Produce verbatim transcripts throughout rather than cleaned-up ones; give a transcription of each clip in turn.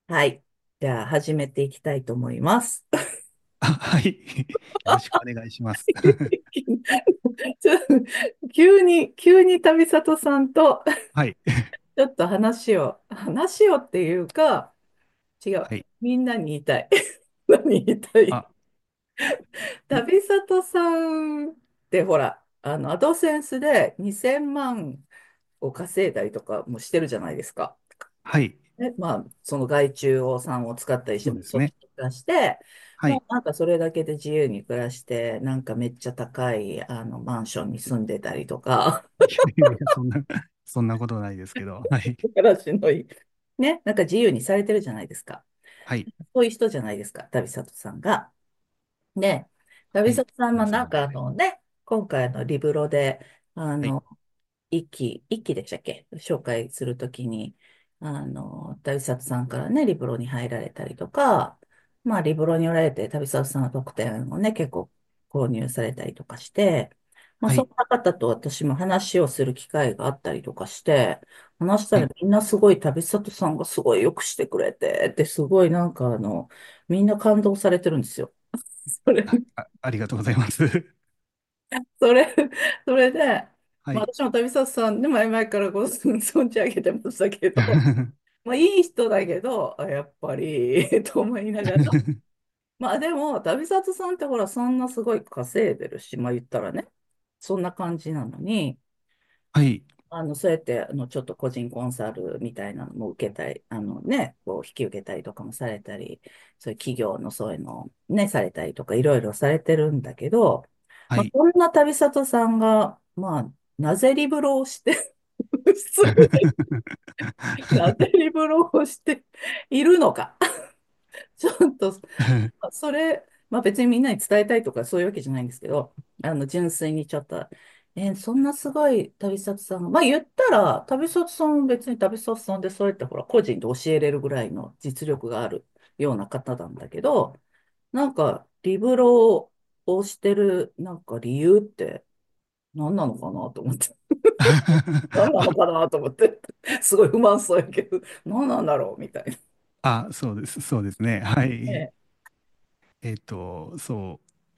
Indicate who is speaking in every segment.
Speaker 1: はい。じゃあ、始めていきたいと思います。
Speaker 2: あ、はい。よろしくお願いします。
Speaker 1: ちょ急に、急に旅里さんと、
Speaker 2: はい。
Speaker 1: ちょっと話を、話をっていうか、違う。
Speaker 2: はい。
Speaker 1: みんなに言いたい。何言いたい？
Speaker 2: あ、
Speaker 1: 旅里さんってほら、あの、アドセンスでにせんまんを稼いだりとかもしてるじゃないですか。
Speaker 2: はい。
Speaker 1: ね、まあ、その外注をさんを使ったりして、
Speaker 2: そうですね。
Speaker 1: 組織化して、
Speaker 2: はい。
Speaker 1: もうなんかそれだけで自由に暮らして、なんかめっちゃ高いあのマンションに住んでたりとか、
Speaker 2: いやいやいや、そんな、そんなことないですけど。はい。
Speaker 1: 暮らしのいい、ね、なんか自由にされてるじゃないですか。
Speaker 2: はい。
Speaker 1: そういう人じゃないですか、旅里さんが。で、旅
Speaker 2: はい。
Speaker 1: 里さん
Speaker 2: そう
Speaker 1: もなんかあ
Speaker 2: ですね。
Speaker 1: のね、今回のリブロで、あ
Speaker 2: はい。
Speaker 1: の、一期、一期でしたっけ紹介するときに、あの、旅里さんからね、リブロに入られたりとか、まあ、リブロにおられて、旅里さんの特典をね、結構購入されたりとかして、まあ、
Speaker 2: はい。
Speaker 1: そんな方と私も話をする機会があったりとかして、話した
Speaker 2: はい。
Speaker 1: らみんなすごい旅里さんがすごい良くしてくれて、ってすごいなんかあの、みんな感動されてるんですよ。それ
Speaker 2: あ、あありがとうございます。
Speaker 1: それ、それで、まあ、
Speaker 2: はい。
Speaker 1: 私も旅里さんで前々からご存じ上げてましたけど、まあ、いい人だけど、あ、やっぱりと思いながら、まあでも、旅里さんってほら、そんなすごい稼いでるし、まあ言ったらね、そんな感じなのに、
Speaker 2: はい。
Speaker 1: あの、そうやって、あの、ちょっと個人コンサルみたいなのも受けたり、あのね、こう、引き受けたりとかもされたり、そういう企業のそういうのをね、されたりとか、いろいろされてるんだけど、まあ、
Speaker 2: はい。
Speaker 1: そんな旅里さんが、まあ、なぜリブロをして、失礼、なぜリブロをしているのか。ちょっと、それ、まあ別にみんなに伝えたいとかそういうわけじゃないんですけど、あの、純粋にちょっと、えーそんなすごい旅里さんが、まあ言ったら、旅里さん別に旅里さんでそうやってほら、個人で教えれるぐらいの実力があるような方なんだけど、なんか、リブロをしてる、なんか理由って何なのかなと思って。何なのかなと思って。すごい不満そうやけど、何なんだろうみたいな。
Speaker 2: あ、そうです。そうですね。はい。
Speaker 1: ね。
Speaker 2: えっと、そう。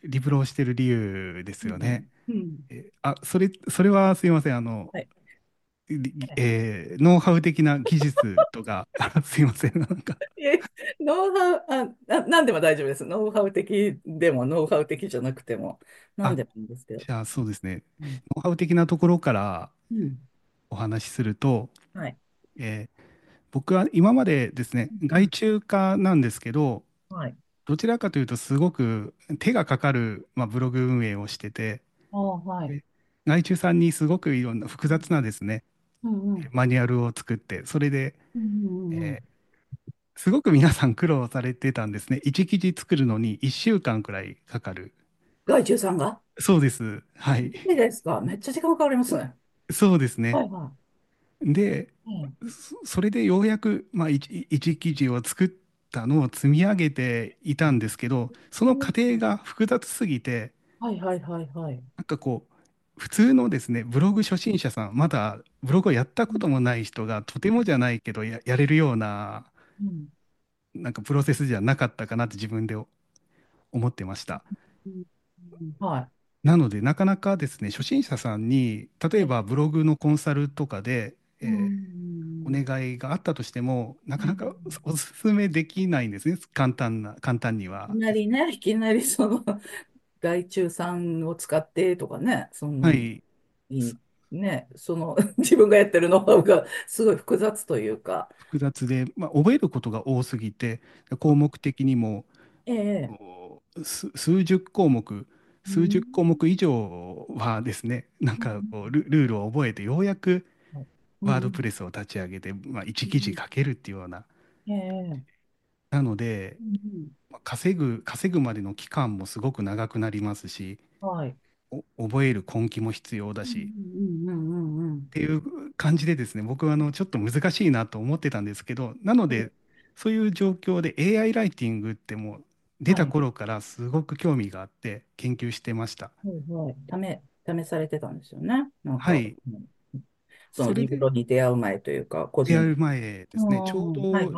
Speaker 2: リブロをしてる理由です
Speaker 1: うん。
Speaker 2: よね。
Speaker 1: うん。
Speaker 2: え、あ、それ、それはすいません。あの、
Speaker 1: はい。
Speaker 2: りえーノウハウ的な技術とか、あすいません。なんか、
Speaker 1: え、ノウハウ、あ、な、なんでも大丈夫です。ノウハウ的でも、ノウハウ的じゃなくても、なん
Speaker 2: あ、
Speaker 1: でもいいんですけど。
Speaker 2: じゃあそうですね。
Speaker 1: うん。
Speaker 2: ノウハウ的なところから
Speaker 1: うん。
Speaker 2: お話しすると、
Speaker 1: はい。
Speaker 2: えー僕は今までですね、
Speaker 1: うん。
Speaker 2: 外注化なんですけど、
Speaker 1: はい。
Speaker 2: どちらかというとすごく手がかかる、まあ、ブログ運営をしてて、
Speaker 1: ああ、はい。
Speaker 2: で外注さんにすごくいろんな複雑なですね、
Speaker 1: うん。うん。
Speaker 2: マニュアルを作って、それで、
Speaker 1: うん。うん。うん。
Speaker 2: えーすごく皆さん苦労されてたんですね。いち記事作るのにいっしゅうかんくらいかかる。
Speaker 1: 外注さんが？
Speaker 2: そうです。はい。
Speaker 1: いいですか？めっちゃ時間かかりますね。
Speaker 2: そうですね。
Speaker 1: はいは
Speaker 2: で、
Speaker 1: い。うん。
Speaker 2: そそれでようやく、まあ、一一記事を作ったのを積み上げていたんですけど、その過程が複雑すぎて、
Speaker 1: はいはいはいはい。
Speaker 2: なんかこう、普通のですね、ブログ初心者さん、まだブログをやったこともない人が、とてもじゃないけどや、やれるような、
Speaker 1: うん。
Speaker 2: なんかプロセスじゃなかったかなって自分で思ってました。
Speaker 1: うん。うん。は
Speaker 2: なので、なかなかですね、初心者さんに、例え
Speaker 1: い。
Speaker 2: ばブログのコンサルとかで、
Speaker 1: う
Speaker 2: えーお
Speaker 1: ん。
Speaker 2: 願いがあったとしても、な
Speaker 1: うん。
Speaker 2: かなかおすすめできないんですね。簡単な、簡単に
Speaker 1: いき
Speaker 2: はですね。
Speaker 1: なりね、いきなりその外注さんを使ってとかね、そんなん
Speaker 2: はい。
Speaker 1: い
Speaker 2: す
Speaker 1: いね、その自分がやってるノウハウがすごい複雑というか、
Speaker 2: 複雑で、まあ、覚えることが多すぎて、項目的にも
Speaker 1: ええ、
Speaker 2: こうす数十項目、
Speaker 1: うん、
Speaker 2: 数十項目以上はですね、なん
Speaker 1: うん、
Speaker 2: かこうル、ルールを覚えて、ようやく
Speaker 1: うん、
Speaker 2: ワードプレスを立ち上げて、まあ、一記事
Speaker 1: うん、
Speaker 2: 書けるっていうような。
Speaker 1: ええ、
Speaker 2: なので、
Speaker 1: うん、
Speaker 2: まあ稼ぐ、稼ぐまでの期間もすごく長くなりますし、
Speaker 1: はい。
Speaker 2: お覚える根気も必要だ
Speaker 1: うん、
Speaker 2: し、
Speaker 1: うん、うん、うん、うん。
Speaker 2: っていう感じでですね、僕はあのちょっと難しいなと思ってたんですけど、なので、そういう状況で エーアイ ライティングってもう出
Speaker 1: はい、
Speaker 2: た頃からすごく興味があって研究してました。
Speaker 1: はい、はい。試、試されてたんですよね。なんか、
Speaker 2: はい。
Speaker 1: うん、その
Speaker 2: それで
Speaker 1: リブロに出会う前というか、個人。
Speaker 2: 出会う前で
Speaker 1: う
Speaker 2: すね、ちょう
Speaker 1: ん、はい、
Speaker 2: ど
Speaker 1: はい。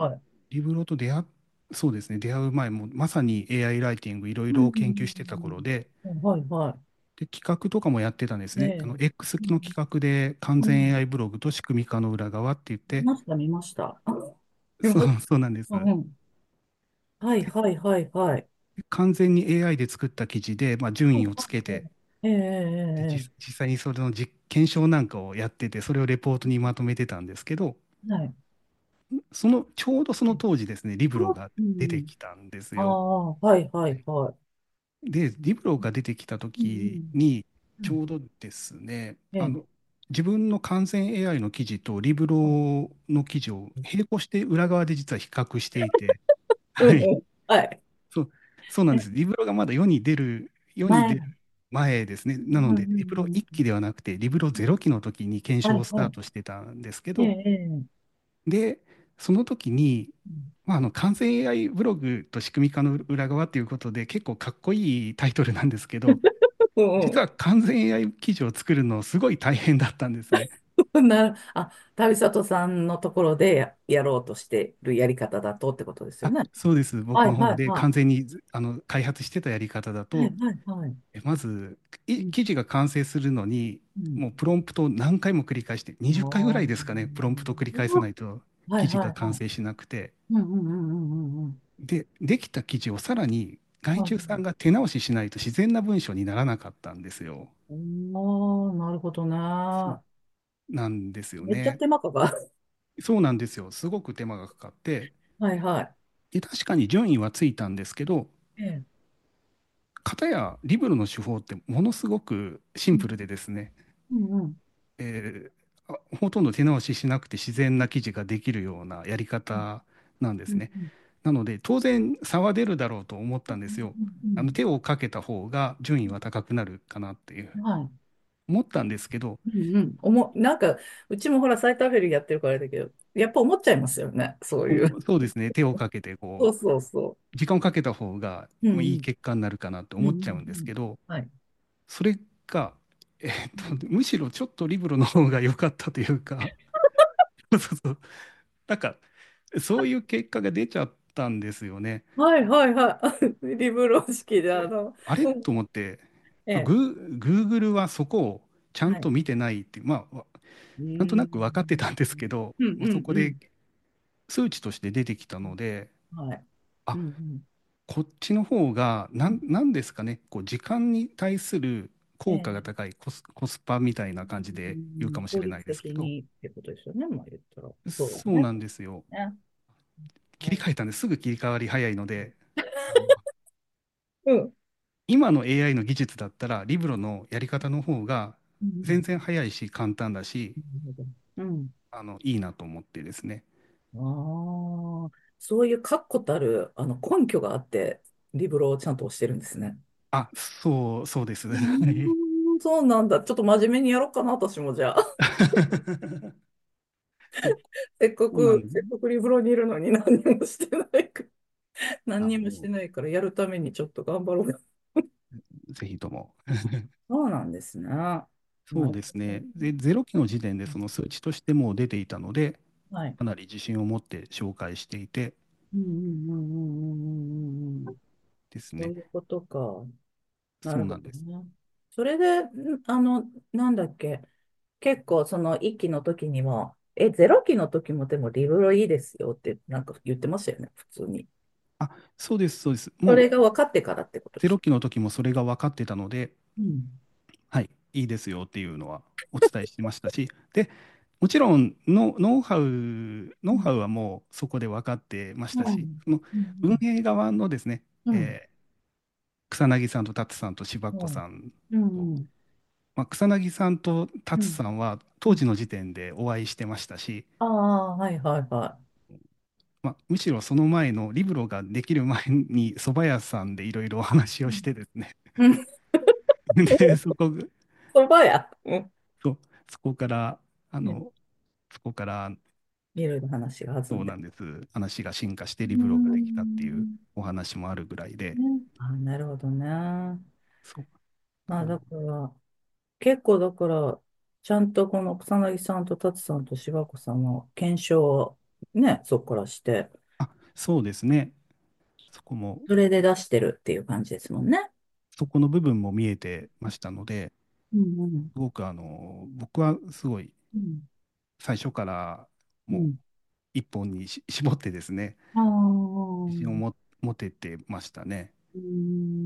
Speaker 2: リブロと出会っ、そうですね、出会う前もまさに エーアイ ライティングいろい
Speaker 1: うん
Speaker 2: ろ研究してた頃で、
Speaker 1: うんうん。はいは
Speaker 2: で、企画とかもやってたんです
Speaker 1: い。え
Speaker 2: ね。あ
Speaker 1: え。
Speaker 2: の、X
Speaker 1: うん。
Speaker 2: の企画で完全
Speaker 1: うん。
Speaker 2: エーアイ ブログと仕組み化の裏側って言って、
Speaker 1: 見ました、見ました。見
Speaker 2: そう、
Speaker 1: ました。
Speaker 2: そうなんです。
Speaker 1: うんうん。はい
Speaker 2: で、
Speaker 1: はいはいはい。
Speaker 2: 完全に エーアイ で作った記事で、まあ、順
Speaker 1: はい
Speaker 2: 位をつけて、
Speaker 1: はいはい。えええ
Speaker 2: で、
Speaker 1: ええ
Speaker 2: 実実際にそれの実検証なんかをやってて、それをレポートにまとめてたんですけど、
Speaker 1: え。はい。
Speaker 2: その、ちょうどその当時ですね、リブロが
Speaker 1: うんう
Speaker 2: 出て
Speaker 1: ん。
Speaker 2: きたんです
Speaker 1: あ
Speaker 2: よ。
Speaker 1: あ、はいはいはい。
Speaker 2: で、リブロが出てきた
Speaker 1: うんうん
Speaker 2: 時に、
Speaker 1: うん。
Speaker 2: ちょうどですね、
Speaker 1: ええ。
Speaker 2: あの、自分の完全 エーアイ の記事とリブロの記事を並行して裏側で実は比較していて、はい。
Speaker 1: うんうん。はい。
Speaker 2: そう、そうなん
Speaker 1: え、
Speaker 2: です。リブロがまだ世に出る、世に出る
Speaker 1: 前。
Speaker 2: 前ですね。な
Speaker 1: うんう
Speaker 2: ので、リブロ
Speaker 1: ん
Speaker 2: いっきではなくて、リブロゼロ期の時に検証をスター
Speaker 1: はいは
Speaker 2: トしてたんですけ
Speaker 1: い。え
Speaker 2: ど、
Speaker 1: え、ええ。
Speaker 2: で、その時に、
Speaker 1: うん
Speaker 2: まあ、あの完全 エーアイ ブログと仕組み化の裏側ということで、結構かっこいいタイトルなんですけど、実は完全 エーアイ 記事を作るのすごい大変だったんですね。
Speaker 1: うん。な、あ、旅里さんのところでや、やろうとしてるやり方だとってことですよ
Speaker 2: あ、
Speaker 1: ね。
Speaker 2: そうです。僕
Speaker 1: はい
Speaker 2: の方で
Speaker 1: はいは
Speaker 2: 完全にずあの開発してたやり方だ
Speaker 1: い。はい
Speaker 2: と、
Speaker 1: はいはい。
Speaker 2: えまず
Speaker 1: うん。
Speaker 2: い記事が完成するのに、
Speaker 1: うん。
Speaker 2: もうプロンプトを何回も繰り返して、
Speaker 1: あ
Speaker 2: にじゅっかいぐらいですかね、プロンプトを繰り返さない
Speaker 1: あ。
Speaker 2: と
Speaker 1: はい
Speaker 2: 記事
Speaker 1: はいはい。
Speaker 2: が完成しなくて、
Speaker 1: うんうんうんうんうんうん。
Speaker 2: で、できた記事をさらに外
Speaker 1: はい。
Speaker 2: 注さんが手直ししないと自然な文章にならなかったんですよ。
Speaker 1: ああ、なるほど
Speaker 2: そう
Speaker 1: な。
Speaker 2: なんですよね。
Speaker 1: めっちゃ手間かかる。
Speaker 2: そうなんですよ。すごく手間がかかって、
Speaker 1: はいは
Speaker 2: で、確かに順位はついたんですけど、
Speaker 1: い。ええ。
Speaker 2: 片やリブロの手法ってものすごくシ
Speaker 1: うん
Speaker 2: ンプルでですね、
Speaker 1: うんうん。
Speaker 2: えーあほとんど手直ししなくて自然な記事ができるようなやり方なんですね。
Speaker 1: うんうん
Speaker 2: なので当然差は出るだろうと思ったんですよ。あの
Speaker 1: うん
Speaker 2: 手をかけた方が順位は高くなるかなっていう
Speaker 1: うん。はい。
Speaker 2: 思ったんですけど、
Speaker 1: うんうん。おも、なんか、うちもほら、サイターフェルやってるからあれだけど、やっぱ思っちゃいますよね。そういう。
Speaker 2: おそうですね、手をかけて
Speaker 1: そう
Speaker 2: こ
Speaker 1: そうそ
Speaker 2: う時間をかけた方が
Speaker 1: う。う
Speaker 2: まあいい
Speaker 1: ん
Speaker 2: 結果になるかなって
Speaker 1: うん。うん
Speaker 2: 思っちゃうんです
Speaker 1: うん
Speaker 2: けど、
Speaker 1: はい。
Speaker 2: それが、え
Speaker 1: うん
Speaker 2: ーっと、むしろちょっとリブロの方が良かったというか、そうそうそう、なんかそういう結果が出ちゃったんですよね。
Speaker 1: はいはいはい。リブロ式で、あ
Speaker 2: で、
Speaker 1: の、
Speaker 2: あれ
Speaker 1: うん
Speaker 2: と思って、
Speaker 1: ええ。
Speaker 2: グー、グーグルはそこをちゃん
Speaker 1: はい。
Speaker 2: と見てないっていう、まあ、わ
Speaker 1: う
Speaker 2: なんとな
Speaker 1: ん。
Speaker 2: く分かってたんですけど、
Speaker 1: うん
Speaker 2: まあ、そこで
Speaker 1: うん
Speaker 2: 数値として出てきたので、
Speaker 1: うん。はい。う
Speaker 2: あ、
Speaker 1: んうん。
Speaker 2: こっちの方が、なん、なんですかね、こう時間に対する効果が
Speaker 1: ええ。
Speaker 2: 高いコス、コスパみたいな感じ
Speaker 1: う
Speaker 2: で言うか
Speaker 1: ん効率
Speaker 2: もしれないですけど、
Speaker 1: 的にってことですよね。まあ言ったら。そうだね。
Speaker 2: そうなんですよ。
Speaker 1: ね。
Speaker 2: 切り替えたんですぐ切り替わり早いので、あの
Speaker 1: うん。
Speaker 2: 今の エーアイ の技術だったら、リブロのやり方の方が全
Speaker 1: うん。
Speaker 2: 然早いし、簡単だし、
Speaker 1: なるほど。うん。
Speaker 2: あの、いいなと思ってですね。
Speaker 1: ああ、そういう確固たるあの根拠があって、リブロをちゃんと押してるんですね。
Speaker 2: あ、そう、そうです。
Speaker 1: う
Speaker 2: はい。
Speaker 1: ーん、そうなんだ。ちょっと真面目にやろうかな、私もじゃあ。
Speaker 2: そう、
Speaker 1: せっかく、
Speaker 2: そうなん、
Speaker 1: せっかくリブロにいるのに何にもしてないから、何
Speaker 2: あ、
Speaker 1: にもして
Speaker 2: も
Speaker 1: ないから、やるためにちょっと頑張ろうか。
Speaker 2: う、ぜひとも。
Speaker 1: そうなんですね。な
Speaker 2: そう
Speaker 1: るほど。
Speaker 2: ですね。で、ゼロ期の時点でその数値としてもう出ていたので、
Speaker 1: はい。
Speaker 2: かなり自信を持って紹介していて
Speaker 1: うんうんうんうんうんうんうん。
Speaker 2: ですね。
Speaker 1: そういうことか。なるほ
Speaker 2: そうなんです。
Speaker 1: どね。それで、んあの、なんだっけ。結構その一期の時にも、え、ゼロ期の時もでもリブロいいですよってなんか言ってましたよね、普通に。
Speaker 2: あ、そうです、そうです。
Speaker 1: そ
Speaker 2: もう
Speaker 1: れが分かってからってことで
Speaker 2: ゼロ
Speaker 1: す。
Speaker 2: 期の時もそれが分かってたので、
Speaker 1: うん。
Speaker 2: はい、いいですよっていうのはお伝えしてましたし、で、もちろんノ、ノウハウ、ノ
Speaker 1: うん。
Speaker 2: ウハウはもうそこで分かってましたし、
Speaker 1: うん。
Speaker 2: その
Speaker 1: うん。
Speaker 2: 運営側のですね、
Speaker 1: うん。
Speaker 2: えー草薙さんと達さんと柴子
Speaker 1: うん。
Speaker 2: さん
Speaker 1: う
Speaker 2: と、
Speaker 1: ん。
Speaker 2: まあ、草薙さんと達
Speaker 1: うん。
Speaker 2: さんは
Speaker 1: うん。
Speaker 2: 当時の時点でお会いしてましたし、
Speaker 1: ああ、はいはいは
Speaker 2: まあ、むしろその前のリブロができる前に蕎麦屋さんでいろいろお話
Speaker 1: い。う
Speaker 2: をし
Speaker 1: ん。
Speaker 2: てですね。
Speaker 1: うん。
Speaker 2: で、そこ、
Speaker 1: そばや。うん。
Speaker 2: そう、そこから、あ
Speaker 1: ね。
Speaker 2: の、そこから
Speaker 1: いろいろ話が弾んで。
Speaker 2: そうなんです。話が進化して
Speaker 1: うー
Speaker 2: リブロができたっていう
Speaker 1: ん。
Speaker 2: お話もあるぐらいで、
Speaker 1: ね。あ、なるほどね。
Speaker 2: そう。
Speaker 1: まあ、
Speaker 2: あの、
Speaker 1: だから、結構だから、ちゃんとこの草薙さんと達さんと柴子さんの検証をね、そこからして。
Speaker 2: そうですね。そこも、
Speaker 1: それで出してるっていう感じですもんね。
Speaker 2: そこの部分も見えてましたので、
Speaker 1: うんうん。
Speaker 2: すごくあの、僕はすごい
Speaker 1: うん
Speaker 2: 最初からもう
Speaker 1: うん。
Speaker 2: 一本にし絞ってですね、
Speaker 1: ああ。
Speaker 2: 自信をも持ててましたね。
Speaker 1: うん。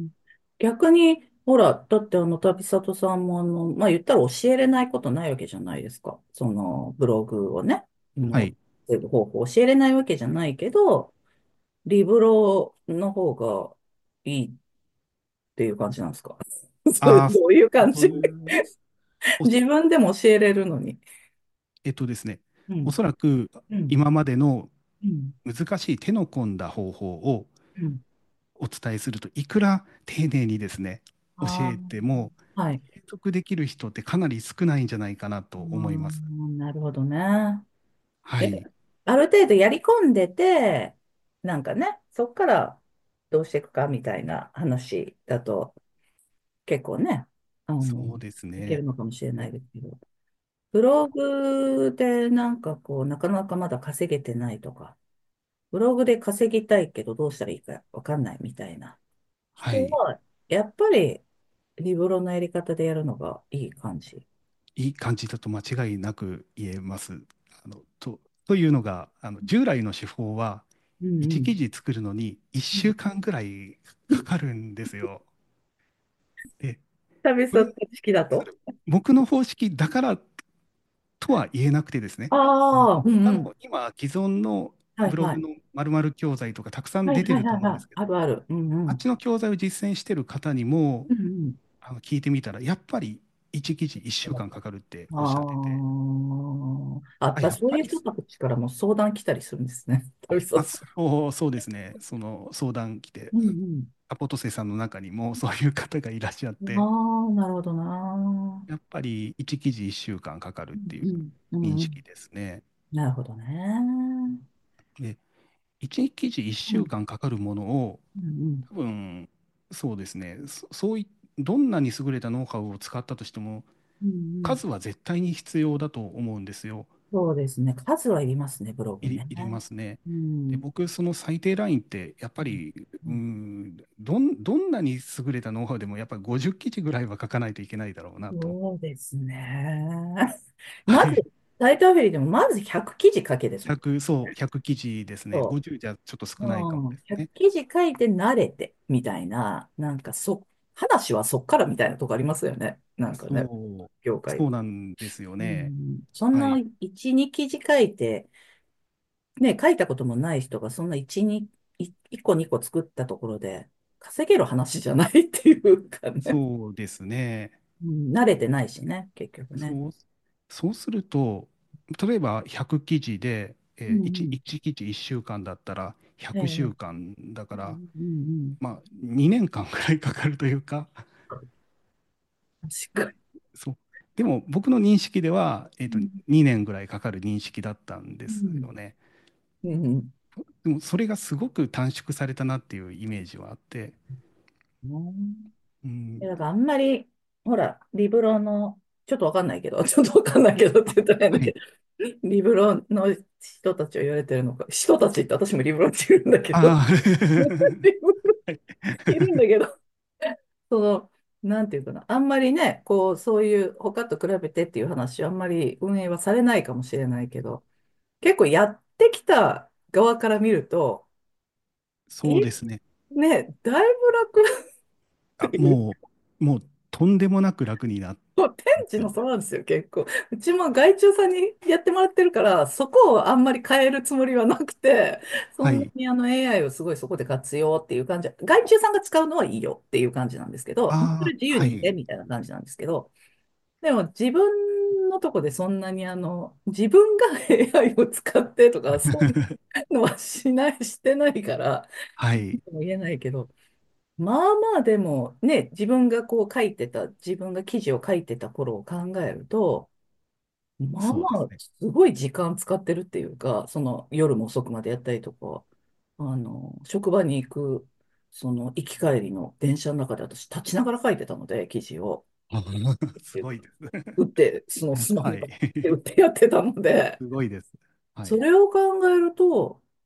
Speaker 1: 逆に、ほら、だってあの、旅里さんもあの、まあ言ったら教えれないことないわけじゃないですか。その、ブログをね、もう、
Speaker 2: はい。
Speaker 1: そういう方法教えれないわけじゃないけど、リブロの方がいいっていう感じなんですか？それ
Speaker 2: ああ、そ
Speaker 1: どういう感
Speaker 2: そう
Speaker 1: じ？
Speaker 2: いう、おそ、
Speaker 1: 自分でも教えれるのに。
Speaker 2: えっとですね、お
Speaker 1: うん、
Speaker 2: そらく
Speaker 1: うん、
Speaker 2: 今までの
Speaker 1: うん、
Speaker 2: 難しい手の込んだ方法を
Speaker 1: うん。
Speaker 2: お伝えすると、いくら丁寧にですね、教
Speaker 1: あ
Speaker 2: えても、
Speaker 1: あ、はい。
Speaker 2: 継続できる人ってかなり少ないんじゃないかなと
Speaker 1: あ
Speaker 2: 思います。
Speaker 1: ーなるほどね。え、
Speaker 2: はい。
Speaker 1: ある程度やり込んでて、なんかね、そっからどうしていくかみたいな話だと結構ね、あの、
Speaker 2: そうですね。
Speaker 1: いけるのかもしれないですけど、ブログでなんかこう、なかなかまだ稼げてないとか、ブログで稼ぎたいけどどうしたらいいかわかんないみたいな
Speaker 2: はい。
Speaker 1: 人は、やっぱりリブロのやり方でやるのがいい感じ。
Speaker 2: いい感じだと間違いなく言えます。あの、と、というのが、あの、従来の手法は、
Speaker 1: うんうん。
Speaker 2: 一記事作るのに1
Speaker 1: うん
Speaker 2: 週間ぐらいかかるんですよ。で、
Speaker 1: 旅
Speaker 2: それ、
Speaker 1: 先式だと。
Speaker 2: それ、僕の方式だからとは言えなくてですね、あの
Speaker 1: ああ、うんうん。
Speaker 2: 他の今、既存の
Speaker 1: はいはい。
Speaker 2: ブログの〇〇教材とかたくさん
Speaker 1: はい
Speaker 2: 出てると
Speaker 1: はいはいはい。
Speaker 2: 思うんですけど、
Speaker 1: あるある。うんうん。
Speaker 2: あっちの教材を実践してる方にも
Speaker 1: うんうん。
Speaker 2: あの聞いてみたら、やっぱりいち記事1週間かんかかるっておっしゃってて、
Speaker 1: ああ、やっ
Speaker 2: あ、
Speaker 1: ぱ
Speaker 2: やっぱり、
Speaker 1: そういう人たちからも相談来たりするんですね。旅
Speaker 2: あ、
Speaker 1: 先。
Speaker 2: そう、そうですね、その相談来て、
Speaker 1: うん
Speaker 2: アポトセさんの中にもそういう方がいらっしゃっ
Speaker 1: うん。
Speaker 2: て、
Speaker 1: ああ、なるほどな。
Speaker 2: やっぱりいち記事いっしゅうかんかんかかるっていう
Speaker 1: うんうん。うんうん。
Speaker 2: 認識ですね。
Speaker 1: なるほどね。
Speaker 2: で、いち記事1週
Speaker 1: うん
Speaker 2: 間かんかかるものを、
Speaker 1: うん
Speaker 2: 多分、そうですね、そ、そうい、どんなに優れたノウハウを使ったとしても、
Speaker 1: うん。うんうん。
Speaker 2: 数は絶対に必要だと思うんですよ。
Speaker 1: そうですね。数はいりますね、ブログね。
Speaker 2: いり、いりますね。で、
Speaker 1: うん。
Speaker 2: 僕、その最低ラインって、やっぱり、うーん、どん、どんなに優れたノウハウでも、やっぱりごじゅう記事ぐらいは書かないといけないだろうなと。
Speaker 1: そうですね。まず、
Speaker 2: はい。
Speaker 1: タイターフェリーでもまずひゃく記事書けですもん。
Speaker 2: ひゃく、そう、ひゃく記事ですね。
Speaker 1: そ
Speaker 2: ごじゅうじゃちょっと少
Speaker 1: う。
Speaker 2: ないかも
Speaker 1: うん。ひゃく
Speaker 2: ですね。
Speaker 1: 記事書いて慣れて、みたいな、なんかそ、話はそっからみたいなとこありますよね。なんかね、
Speaker 2: そう、
Speaker 1: 業界。
Speaker 2: そうなんですよ
Speaker 1: う
Speaker 2: ね。
Speaker 1: ん。そんな
Speaker 2: はい。
Speaker 1: いち、に記事書いて、ね、書いたこともない人がそんないち、に、いいっこにこ作ったところで稼げる話じゃないっていうかね。
Speaker 2: そうですね。
Speaker 1: うん、慣れてないしね、結局ね。
Speaker 2: そう、そうすると、例えばひゃく記事で、えー、1、
Speaker 1: うんうん。
Speaker 2: いち記事いっしゅうかんだったら
Speaker 1: ええ、
Speaker 2: ひゃくしゅうかんだから、
Speaker 1: うんうん
Speaker 2: まあ、にねんかんくらいかかるというか、
Speaker 1: うん。確か
Speaker 2: そう。でも僕の認識では、えっと、
Speaker 1: に。
Speaker 2: にねんぐらいかかる認識だったんです
Speaker 1: うん。
Speaker 2: よね。
Speaker 1: うん。うん。
Speaker 2: でもそれがすごく短縮されたなっていうイメージはあって、
Speaker 1: うん
Speaker 2: うん、
Speaker 1: いやだからあんまり、ほら、リブロの、ちょっとわかんないけど、ちょっとわかんないけどって言ったら変だ
Speaker 2: はい。
Speaker 1: けど、リブロの人たちを言われてるのか、人たちって私もリブロって言うんだけど、
Speaker 2: ああ、
Speaker 1: リブロ
Speaker 2: はい。
Speaker 1: いるんだけど、その、なんていうかな、あんまりね、こう、そういう他と比べてっていう話はあんまり運営はされないかもしれないけど、結構やってきた側から見ると、
Speaker 2: そう
Speaker 1: え、
Speaker 2: ですね。
Speaker 1: ね、だいぶ楽って
Speaker 2: あ、
Speaker 1: いう、
Speaker 2: もう、もう、とんでもなく楽になっ
Speaker 1: もう天地の差なんですよ、結構。うちも外注さんにやってもらってるから、そこをあんまり変えるつもりはなくて、そんな
Speaker 2: はい。
Speaker 1: にあの エーアイ をすごいそこで活用っていう感じ、外注さんが使うのはいいよっていう感じなんですけど、もうそれ
Speaker 2: ああ、
Speaker 1: 自由にして
Speaker 2: はい。
Speaker 1: みたいな感じなんですけど、でも自分のとこでそんなにあの、自分が エーアイ を使ってとか、そういうのはしない、してないから、
Speaker 2: はい。
Speaker 1: も言えないけど、まあまあでもね、自分がこう書いてた、自分が記事を書いてた頃を考えると、まあまあ、
Speaker 2: そうですね。
Speaker 1: すごい時間使ってるっていうか、その夜も遅くまでやったりとか、あの、職場に行く、その行き帰りの電車の中で私立ちながら書いてたので、記事を。
Speaker 2: あーすごいです。
Speaker 1: 打って、そのスマホ
Speaker 2: はい。
Speaker 1: で打ってやってたので、
Speaker 2: すごいです。はい。
Speaker 1: それを考えると、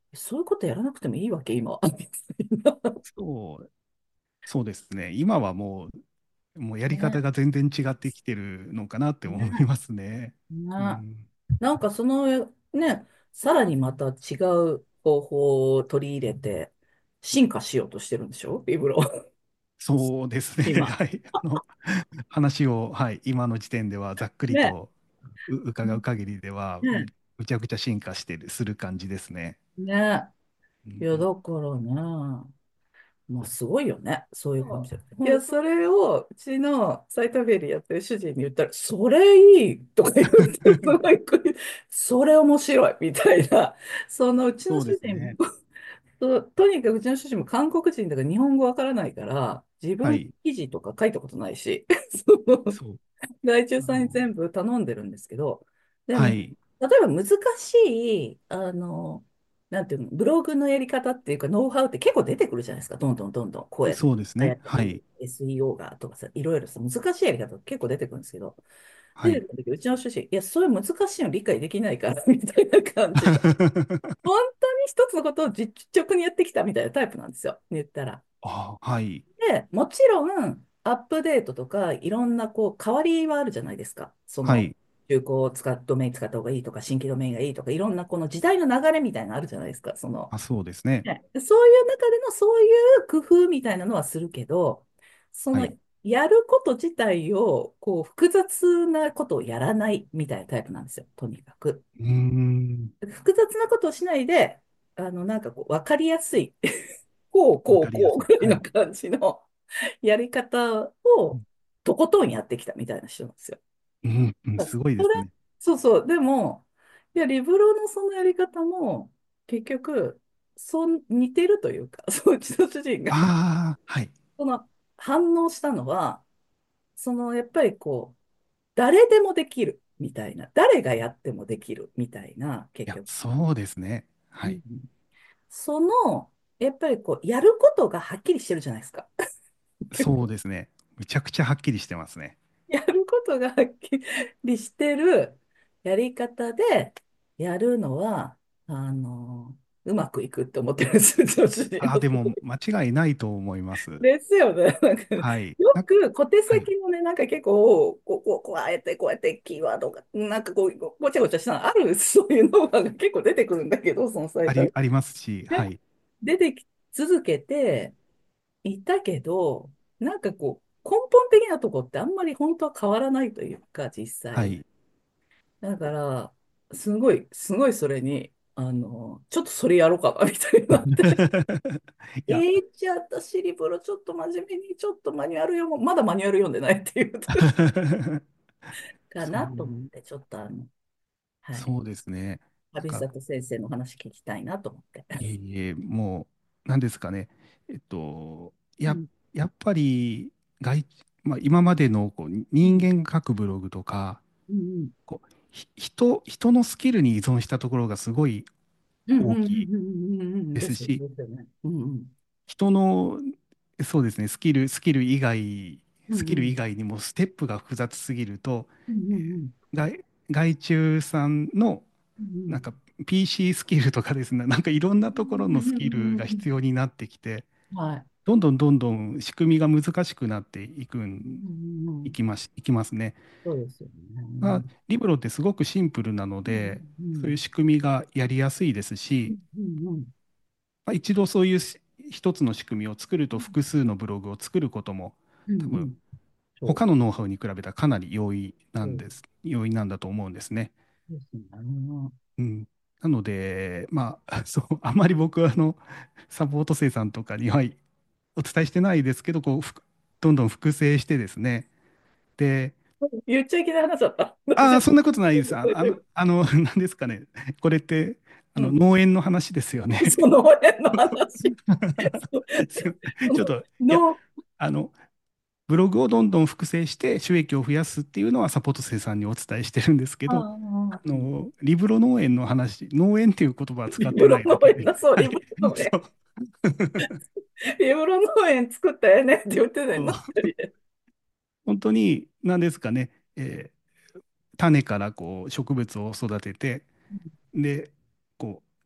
Speaker 1: そういうことやらなくてもいいわけ、今。
Speaker 2: そう、そうですね。今はもう、もうやり方
Speaker 1: ね。
Speaker 2: が全然違ってきてるのかなって思い
Speaker 1: ね。
Speaker 2: ますね。う
Speaker 1: ね。
Speaker 2: ん、
Speaker 1: なんかその、ね、さらにまた違う方法を取り入れて、進化しようとしてるんでしょビブロ。
Speaker 2: そうですね。
Speaker 1: 今。
Speaker 2: はい。あの、話を、はい、今の時点ではざっくり
Speaker 1: ね。
Speaker 2: とう伺う限りでは、む
Speaker 1: ね。
Speaker 2: むちゃくちゃ進化してる、する感じですね。
Speaker 1: ね。いや、
Speaker 2: うん、
Speaker 1: だからね、まあ、すごいよね。そういう感じで。いや、それを、うちのサイトベリーやってる主人に言ったら、それいいとか言って、すごい、それ面白いみたいな。そのうちの
Speaker 2: そうで
Speaker 1: 主人、
Speaker 2: すね。
Speaker 1: と、とにかくうちの主人も韓国人だから日本語わからないから、自分
Speaker 2: はい。
Speaker 1: 記事とか書いたことないし、その
Speaker 2: そう。
Speaker 1: 外注さんに
Speaker 2: あの、
Speaker 1: 全部頼んでるんですけど、でも、
Speaker 2: はい。
Speaker 1: 例えば難しい、あの、なんていうの、ブログのやり方っていうか、ノウハウって結構出てくるじゃないですか。どんどんどんどん。こうやって、
Speaker 2: そうですね。
Speaker 1: ああやったらいい。
Speaker 2: はい。
Speaker 1: エスイーオー がとかさ、いろいろさ、難しいやり方結構出てくるんですけど、
Speaker 2: はい。
Speaker 1: 出てくる時、うちの主人、いや、そういう難しいの理解できないから、みたいな感じで、本当に一つのことを実直にやってきたみたいなタイプなんですよ。言ったら。
Speaker 2: あ、はい。
Speaker 1: で、もちろん、アップデートとか、いろんな、こう、変わりはあるじゃないですか。その、
Speaker 2: はい。
Speaker 1: 中古を使っ、ドメイン使った方がいいとか、新規ドメインがいいとか、いろんな、この時代の流れみたいなのあるじゃないですか。その、
Speaker 2: あ、そうですね。
Speaker 1: ね、そういう中での、そういう工夫みたいなのはするけど、その、
Speaker 2: はい。
Speaker 1: やること自体を、こう、複雑なことをやらないみたいなタイプなんですよ。とにかく。
Speaker 2: うーん。
Speaker 1: 複雑なことをしないで、あの、なんかこう、わかりやすい、こう、こう、
Speaker 2: わかりやすい。
Speaker 1: こうぐらい
Speaker 2: はい。
Speaker 1: の感じのやり方を、
Speaker 2: うん、
Speaker 1: とことんやってきたみたいな人なんですよ。
Speaker 2: うん、うん、
Speaker 1: そ
Speaker 2: すごいで
Speaker 1: れ、
Speaker 2: すね。
Speaker 1: そうそう、でも、いや、リブロのそのやり方も、結局、そう、似てるというか、そう、うちの主人が、
Speaker 2: ああ、はい。い
Speaker 1: その、反応したのは、その、やっぱりこう、誰でもできるみたいな、誰がやってもできるみたいな、結
Speaker 2: や、
Speaker 1: 局。
Speaker 2: そうですね。
Speaker 1: うん。
Speaker 2: はい。
Speaker 1: その、やっぱりこう、やることがはっきりしてるじゃないですか。
Speaker 2: そうですね。むちゃくちゃはっきりしてますね。
Speaker 1: やることがはっきりしてるやり方でやるのは、あの、うまくいくって思ってるんですよ、うちの主人
Speaker 2: ああ、
Speaker 1: は。
Speaker 2: でも間違いないと思います。
Speaker 1: ですよね。なんか
Speaker 2: はい。
Speaker 1: よ
Speaker 2: な、
Speaker 1: く小手
Speaker 2: はい。
Speaker 1: 先のね、なんか結構、こう、こう、こうあえてこうやってキーワードが、なんかこう、ごちゃごちゃしたのある、そういうノウハウが結構出てくるんだけど、そのサイト。
Speaker 2: あり、ありますし、は
Speaker 1: ね、
Speaker 2: い。
Speaker 1: 出てき続けていたけど、なんかこう、根本的なとこってあんまり本当は変わらないというか、実際。
Speaker 2: はい。
Speaker 1: だから、すごい、すごいそれに、あの、ちょっとそれやろうかな、みたいになって。
Speaker 2: いや、
Speaker 1: えー、じゃあ私リブロちょっと真面目に、ちょっとマニュアル読もう。まだマニュアル読んでないっていうか
Speaker 2: そう、
Speaker 1: なと思って、ちょっとあの、はい。
Speaker 2: そうですね。なんか、
Speaker 1: 旅里先生の話聞きたいなと思って。
Speaker 2: いえいえ、もう、なんですかね。えっと、や、
Speaker 1: うん、
Speaker 2: やっぱり外、まあ、今までのこう
Speaker 1: うん、
Speaker 2: 人間が書くブログとか、
Speaker 1: うん、
Speaker 2: こうひ人、人のスキルに依存したところがすごい
Speaker 1: うん、うん、うん、
Speaker 2: 大きい
Speaker 1: うん、うん、うん、ですよ、
Speaker 2: ですし、
Speaker 1: ですよね。うん、うん、
Speaker 2: 人の、そうですね、スキル、スキル以外、
Speaker 1: うん、
Speaker 2: スキル以
Speaker 1: うん、
Speaker 2: 外にもステップが複雑すぎると、
Speaker 1: うん、うん、
Speaker 2: 外、外注さんの
Speaker 1: うん、
Speaker 2: なんか ピーシー スキルとかですね、なんかいろんなところのスキルが
Speaker 1: うん、
Speaker 2: 必要になってきて、
Speaker 1: はい。
Speaker 2: どんどんどんどん仕組みが難しくなっていく
Speaker 1: う
Speaker 2: ん、
Speaker 1: ん、うん、
Speaker 2: いきます、いきますね。
Speaker 1: そうですよ
Speaker 2: まあ、
Speaker 1: ね。
Speaker 2: リブロってすごくシンプルなの
Speaker 1: うん、
Speaker 2: で、
Speaker 1: うん、
Speaker 2: そういう仕組みがやりやすいですし、
Speaker 1: うん、うん、うん、
Speaker 2: まあ、一度そういうし一つの仕組みを作ると
Speaker 1: うん、
Speaker 2: 複数のブログを作ることも
Speaker 1: うん、
Speaker 2: 多分
Speaker 1: うん、そ
Speaker 2: 他のノウハウに比べたらかなり容易な
Speaker 1: う、そう
Speaker 2: んです。容易なんだと思うんですね。
Speaker 1: ですね。
Speaker 2: うん。なので、まあ、そう、あまり僕はあの、サポート生さんとかにはお伝えしてないですけど、こう、ふくどんどん複製してですね。で、
Speaker 1: 言っちゃいけない話だった。大
Speaker 2: ああ、
Speaker 1: 丈夫。
Speaker 2: そんなことないです。あ、あの、
Speaker 1: 大丈夫。
Speaker 2: あの、なんですかね。これって、あの、
Speaker 1: うん。
Speaker 2: 農園の話ですよね。
Speaker 1: その辺の話。そう
Speaker 2: す
Speaker 1: その、
Speaker 2: ちょっと、いや、
Speaker 1: の、
Speaker 2: あの、ブログをどんどん複製して収益を増やすっていうのはサポート生さんにお伝えしてるんですけ
Speaker 1: あ
Speaker 2: ど、
Speaker 1: あ、
Speaker 2: あの、リブロ農園の話、農園っていう言葉は使って
Speaker 1: リブロ
Speaker 2: ないだけで、
Speaker 1: 農園だ、そう、
Speaker 2: はい、
Speaker 1: リブロ農園。
Speaker 2: そう。
Speaker 1: リブロ農園作ったよねって言ってた
Speaker 2: そう、
Speaker 1: の、一人で。
Speaker 2: 本当に何ですかね、えー種からこう植物を育てて、で、こう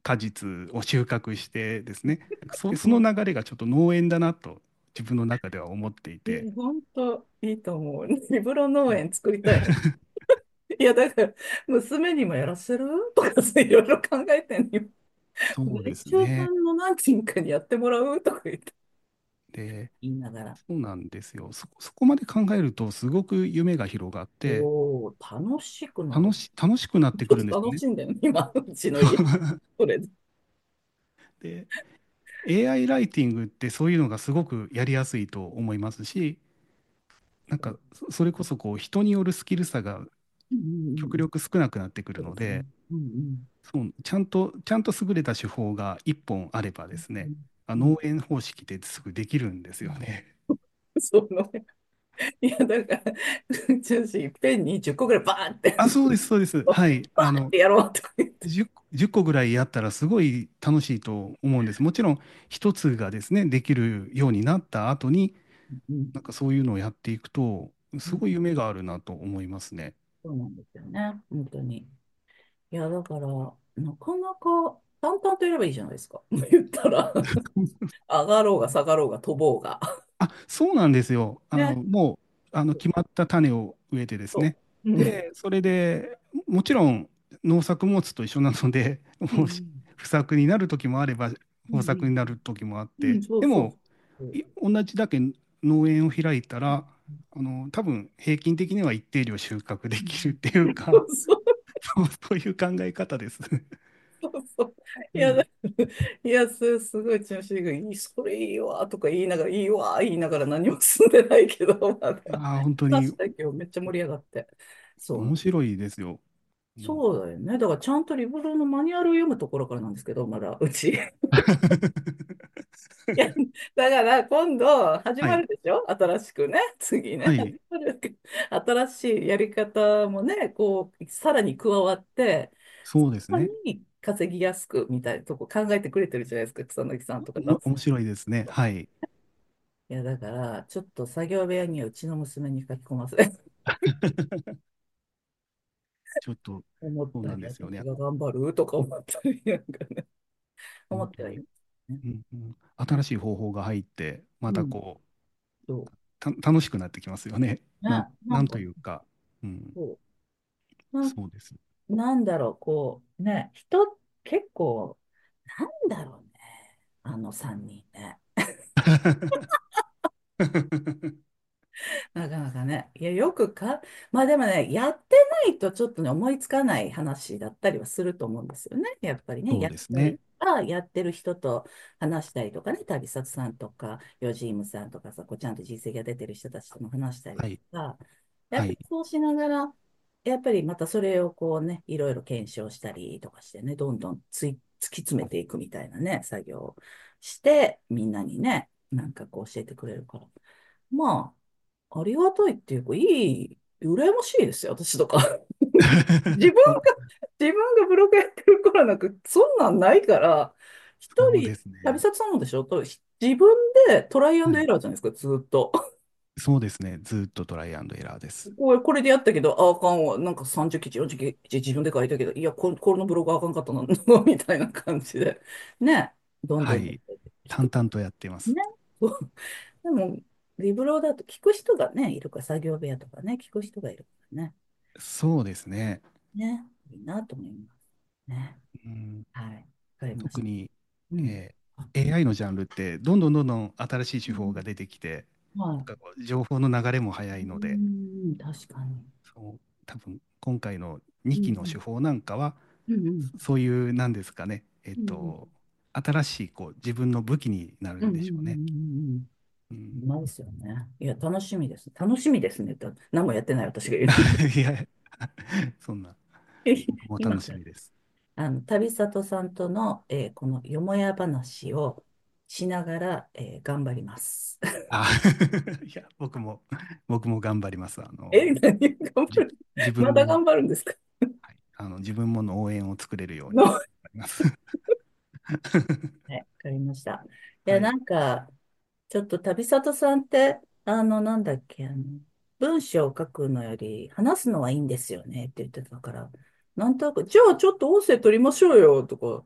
Speaker 2: 果実を収穫してですね、そ、その流れがちょっと農園だなと自分の中では思っていて、
Speaker 1: いや、本当いいと思う。リブロ農園作りたい。いや、だから、娘にもやらせるとかさ、いろいろ考えてんのよ。
Speaker 2: そうで
Speaker 1: 年
Speaker 2: すね。
Speaker 1: 長さんの何人かにやってもらうとか言って、
Speaker 2: で、
Speaker 1: 言いながら。
Speaker 2: そうなんですよ。そ、そこまで考えると、すごく夢が広がって、
Speaker 1: おお、楽しくなる。
Speaker 2: 楽し、楽しくなってくるんですよね。
Speaker 1: 楽しんでる、今、うちの家。それで。
Speaker 2: で、エーアイ ライティングってそういうのがすごくやりやすいと思いますし、なんかそそれこそこう人によるスキル差が
Speaker 1: うんうんうん。
Speaker 2: 極力少なくなってくる
Speaker 1: そうですね。
Speaker 2: ので、
Speaker 1: うん
Speaker 2: そうちゃんと、ちゃんと優れた手法が一本あればですね、
Speaker 1: うん。
Speaker 2: あ
Speaker 1: うん
Speaker 2: 農園方式ですぐできるんです
Speaker 1: うん。
Speaker 2: よね。
Speaker 1: その、いや、だから、女子いっぺんにじゅっこぐらいバーンって、
Speaker 2: あ、そうです、そうです。はい。
Speaker 1: バ
Speaker 2: あの、
Speaker 1: ーンってやろうとか言って。
Speaker 2: じゅう、個ぐらいやったらすごい楽しいと思うんです。もちろん一つがですね、できるようになった後に、
Speaker 1: うん
Speaker 2: なんかそういうのをやっていくと、
Speaker 1: うん。
Speaker 2: すごい夢があるなと思いますね。
Speaker 1: そうなんですよね。本当に。いや、だから、なかなか淡々とやればいいじゃないですか。言ったら、上がろうが下がろうが飛ぼうが。
Speaker 2: あ、そうなんですよ。あの、
Speaker 1: ね。
Speaker 2: もう、あの、決まった種を植えてです
Speaker 1: そ
Speaker 2: ね。
Speaker 1: う。うん。
Speaker 2: で、それでもちろん農作物と一緒なので、
Speaker 1: う
Speaker 2: もし
Speaker 1: ん。
Speaker 2: 不作になる時もあれば、
Speaker 1: うん。
Speaker 2: 豊作にな
Speaker 1: うん。
Speaker 2: る時もあっ
Speaker 1: うん。う
Speaker 2: て、
Speaker 1: ん。そうそう
Speaker 2: でも、
Speaker 1: そう。
Speaker 2: い同じだけ農園を開いた
Speaker 1: うん。
Speaker 2: ら、あの、多分平均的には一定量収穫で
Speaker 1: うん。
Speaker 2: きるっていうか、
Speaker 1: そうそう。
Speaker 2: そう、そういう考え方です。
Speaker 1: そうそう。いや、だ
Speaker 2: うん。
Speaker 1: いや、す、すごい調子がいい、それいいわとか言いながら、いいわ言いながら何も進んでないけど、まだ。
Speaker 2: ああ、本当に
Speaker 1: 話した今日めっちゃ盛り上がって。そう。
Speaker 2: 面白いですよ。うん。
Speaker 1: そうだよね。だからちゃんとリブロのマニュアルを読むところからなんですけど、まだうち。いや、だから今度始
Speaker 2: はい、
Speaker 1: まるでしょ新しくね。次ね。
Speaker 2: はい、
Speaker 1: 新しいやり方もね、こう、さらに加わって、さら
Speaker 2: そうですね。
Speaker 1: に稼ぎやすくみたいなとこ考えてくれてるじゃないですか、草薙さんとか達さん。
Speaker 2: おも面白いですね。はい。
Speaker 1: いや、だから、ちょっと作業部屋にはうちの娘に書き込ませ
Speaker 2: ちょっと、そう
Speaker 1: 思ったり、
Speaker 2: なんですよね。
Speaker 1: 私が頑張るとか思ったり、なんかね、思
Speaker 2: 本当に。
Speaker 1: ってはいますね。
Speaker 2: うんうん、新しい方法が入って、ま
Speaker 1: うん。
Speaker 2: たこう、
Speaker 1: そ
Speaker 2: た、楽しくなってきますよね。
Speaker 1: う。ね、
Speaker 2: なん、なん
Speaker 1: なんか、
Speaker 2: というか、うん、
Speaker 1: そう。な、
Speaker 2: そうです。
Speaker 1: なんだろう、こう、ね、人、結構、なんだろうね、あのさんにんね。なかなかね。いや、よくか、まあでもね、やってないとちょっとね、思いつかない話だったりはすると思うんですよね。やっぱりね、
Speaker 2: そう
Speaker 1: やったり
Speaker 2: ですね。
Speaker 1: とか、やってる人と話したりとかね、旅里さんとか、ヨジームさんとかさ、こうちゃんと実績が出てる人たちとも話したりと
Speaker 2: はい、
Speaker 1: か、やっ
Speaker 2: はい、
Speaker 1: ぱりそうしながら、やっぱりまたそれをこうね、いろいろ検証したりとかしてね、どんどんつい、突き詰めていくみたいなね、作業をして、みんなにね、なんかこう教えてくれるから。まあ、ありがたいっていうか、いい、羨ましいですよ、私とか。自分が、自分がブログやってる頃なんか、そんなんないから、一
Speaker 2: そう
Speaker 1: 人、
Speaker 2: ですね。
Speaker 1: 旅先さんもでしょと自分でトライアン
Speaker 2: はい。
Speaker 1: ドエラーじゃないですか、ずーっと。
Speaker 2: そうですね。ずーっとトライアンドエラーです。
Speaker 1: これ、これでやったけど、あ、あかんわ。なんかさんじゅう記事、よんじゅう記事自分で書いたけど、いや、これ、これのブログあかんかったな、みたいな感じで。ね。どんどんどん
Speaker 2: はい。
Speaker 1: どん人が。
Speaker 2: 淡々とやってます。
Speaker 1: ね。そうでも、リブロだと聞く人がね、いるから、作業部屋とかね、聞く人がいるからね。
Speaker 2: そうですね。
Speaker 1: ね。いいなと思います。ね。
Speaker 2: うん、
Speaker 1: はい。わかりました。
Speaker 2: 特に、
Speaker 1: うん。
Speaker 2: え
Speaker 1: あ、
Speaker 2: ー エーアイ のジャンルってどんどんどんどん新しい手法が
Speaker 1: うん。
Speaker 2: 出てきて、
Speaker 1: は
Speaker 2: なんかこう情報の流れも早
Speaker 1: い。う
Speaker 2: いので、
Speaker 1: ん、確かに。
Speaker 2: そう多分今回のにきの手
Speaker 1: うん。
Speaker 2: 法なんかは
Speaker 1: うん。うん。
Speaker 2: そういうなんですかね、えっ
Speaker 1: うん。
Speaker 2: と新しいこう自分の武器になる
Speaker 1: うん。うん。
Speaker 2: んでしょうね。
Speaker 1: うん。
Speaker 2: うん、
Speaker 1: うまいですよね。いや、楽しみです。楽しみですね。と何もやってない私が言う。
Speaker 2: いや、そんな僕も楽
Speaker 1: 今から、
Speaker 2: しみです。
Speaker 1: あの、旅里さんとの、えーこのよもや話をしながら、えー頑張ります。
Speaker 2: あ、いや、僕も僕も頑張ります。あ
Speaker 1: え、
Speaker 2: の
Speaker 1: 何頑張
Speaker 2: じ
Speaker 1: る
Speaker 2: 自分も、
Speaker 1: まだ頑張るんですか？
Speaker 2: はい、あの自分も農園を作れるように
Speaker 1: の、
Speaker 2: 頑張ります。
Speaker 1: はい、わかりました。いや、
Speaker 2: はい。
Speaker 1: なんか、ちょっと旅里さんって、あの、なんだっけ、あの、文章を書くのより話すのはいいんですよねって言ってたから、なんとなく、じゃあちょっと音声取りましょうよとか、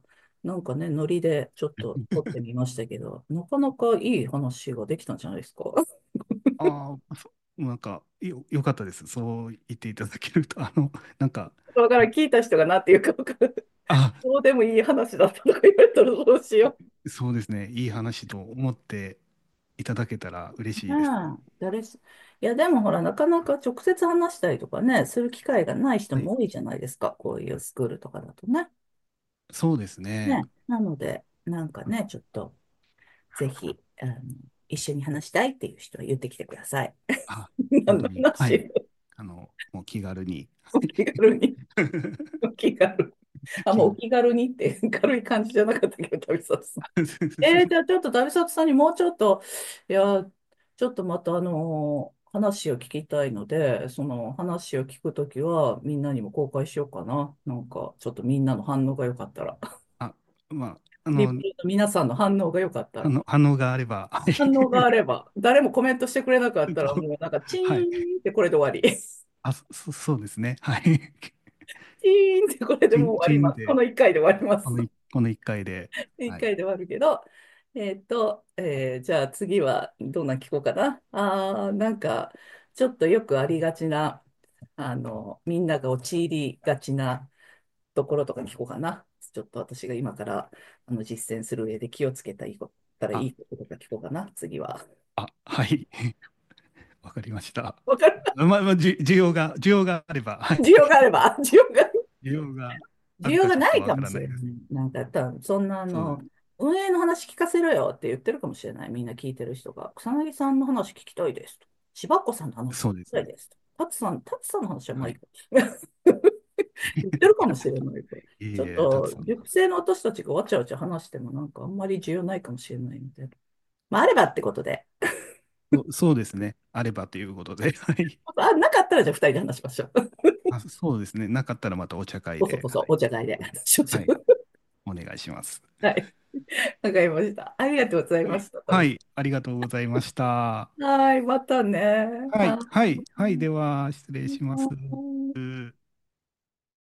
Speaker 1: なんかね、ノリでちょっと撮ってみましたけど、なかなかいい話ができたんじゃないですか。
Speaker 2: ああ、そなんか、よ、よかったです。そう言っていただけると、あの、なんか、
Speaker 1: わからん、聞いた人がなっていうかわからん、
Speaker 2: あ、
Speaker 1: どうでもいい話だったとか言われたらどうしよ
Speaker 2: そうですね。いい話と思っていただけたら嬉し
Speaker 1: う。
Speaker 2: いです。
Speaker 1: うん。誰し、いや、でもほら、なかなか直接話したりとかね、する機会がない人
Speaker 2: はい。
Speaker 1: も多いじゃないですか。こういうスクールとかだとね。
Speaker 2: そうですね。
Speaker 1: ね。なので、なんかね、ちょっと、ぜひ、あの、一緒に話したいっていう人は言ってきてください。
Speaker 2: あ、
Speaker 1: 何の
Speaker 2: 本当に、はい。
Speaker 1: 話？
Speaker 2: あの、もう気軽に。
Speaker 1: お気軽に。お気軽。あ、もうお
Speaker 2: 気
Speaker 1: 気軽にって軽い感じじゃなかったけど、旅里さん。えー、じゃあちょっと旅里さんにもうちょっと、いや、ちょっとまたあの話を聞きたいので、その話を聞くときはみんなにも公開しようかな。なんか、ちょっとみんなの反応が良かったら。
Speaker 2: あ、まあ、あ
Speaker 1: リプ
Speaker 2: の、
Speaker 1: の皆さんの反応が良かったら。
Speaker 2: あの、反応があれば、はい。
Speaker 1: 反応があれば、誰もコメントしてくれなかったら、
Speaker 2: と
Speaker 1: もうなんかチー
Speaker 2: はい。
Speaker 1: ンってこれで終わり。
Speaker 2: あ、そ、そうですね。はい。
Speaker 1: チーンってこれでもう
Speaker 2: チン、チ
Speaker 1: 終わります。こ
Speaker 2: ンで、
Speaker 1: のいっかいで終わります。
Speaker 2: このい、このいっかいで、
Speaker 1: 1
Speaker 2: はい。
Speaker 1: 回で終わるけど、えっと、えーじゃあ次はどんな聞こうかな。あー、なんか、ちょっとよくありがちな、あの、みんなが陥りがちなところとか聞こうかな。ちょっと私が今からあの実践する上で気をつけたいことたらい
Speaker 2: あ、
Speaker 1: いこととか聞こうかな、次は。
Speaker 2: あ、はい。わかりました。
Speaker 1: わかる？
Speaker 2: まあ、まあ、じ需要が、需要があれば、はい。
Speaker 1: 需要があれば、需要が
Speaker 2: 需要があ
Speaker 1: 需
Speaker 2: るか
Speaker 1: 要がない
Speaker 2: ちょっとわか
Speaker 1: かもしれない。
Speaker 2: らないです。
Speaker 1: なんか、多分そんなあの、
Speaker 2: そうです。
Speaker 1: 運営の話聞かせろよって言ってるかもしれない。みんな聞いてる人が。草薙さんの話聞きたいですと。柴子さんの話聞き
Speaker 2: そうですね。
Speaker 1: たいですと。タツさん、タツさんの話はまあ
Speaker 2: はい。
Speaker 1: いいか。言ってるかもしれないけど。
Speaker 2: い
Speaker 1: ちょっ
Speaker 2: えいえ、たつ
Speaker 1: と、
Speaker 2: さんの。
Speaker 1: 熟成の私たちがわちゃわちゃ話してもなんかあんまり需要ないかもしれないので。まあ、あればってことで。
Speaker 2: そそうですね。あればということで、はい。
Speaker 1: あ、なかったらじゃあ二人で話しましょう。
Speaker 2: あ、そうですね。なかったらまたお茶会で、
Speaker 1: こそこそ、お茶会で話しまし
Speaker 2: はい。はい。
Speaker 1: ょう。
Speaker 2: お願いします。
Speaker 1: はい。わかりました。ありがとうござい
Speaker 2: はい。
Speaker 1: ました。
Speaker 2: はい。ありがとうございました。
Speaker 1: はい、またね。
Speaker 2: はい。
Speaker 1: は
Speaker 2: はい。はい。で
Speaker 1: い。
Speaker 2: は、失礼します。